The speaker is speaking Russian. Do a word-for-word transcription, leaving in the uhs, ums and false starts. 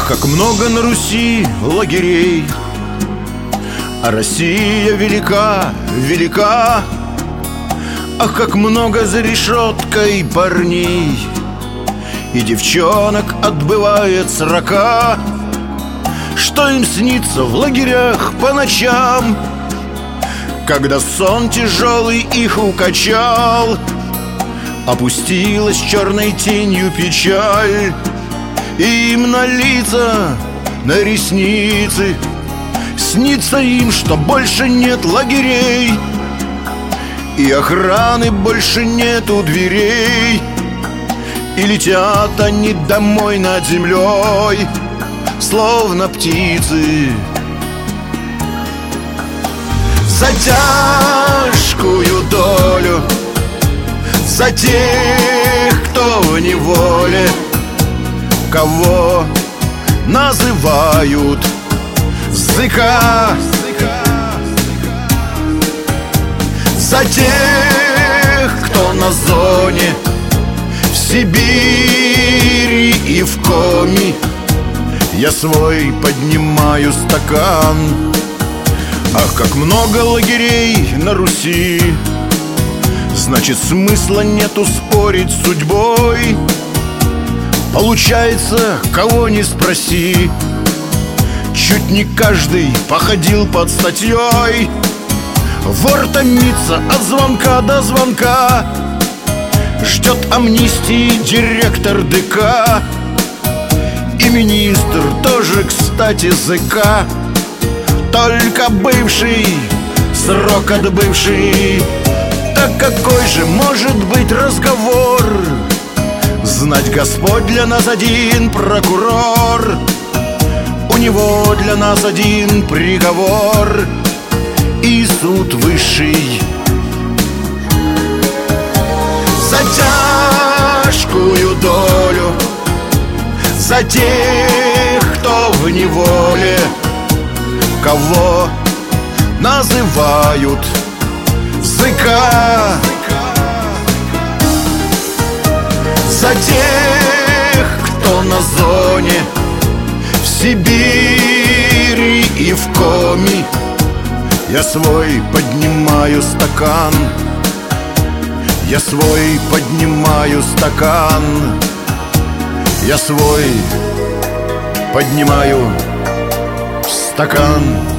Ах, как много на Руси лагерей, а Россия велика, велика. Ах, как много за решеткой парней и девчонок отбывает срока. Что им снится в лагерях по ночам, когда сон тяжелый их укачал, опустилась черной тенью печаль, и им на лица, на ресницы снится им, что больше нет лагерей, и охраны больше нет у дверей, и летят они домой над землей, словно птицы. За тяжкую долю, за тех, кто в неволе, кого называют зыка. За тех, кто на зоне, в Сибири и в Коми, я свой поднимаю стакан. Ах, как много лагерей на Руси, значит, смысла нету спорить с судьбой. Получается, кого не спроси, чуть не каждый походил под статьей. Вор томится от звонка до звонка, ждет амнистии директор ДК, и министр тоже, кстати, ЗК. Только бывший, срок отбывший. Так какой же может быть разговор? Знать Господь, для нас один прокурор, у него для нас один приговор и суд высший. За тяжкую долю, за тех, кто в неволе, кого называют зыка. За тех, кто на зоне, в Сибири и в Коми, я свой поднимаю стакан. Я свой поднимаю стакан. Я свой поднимаю стакан.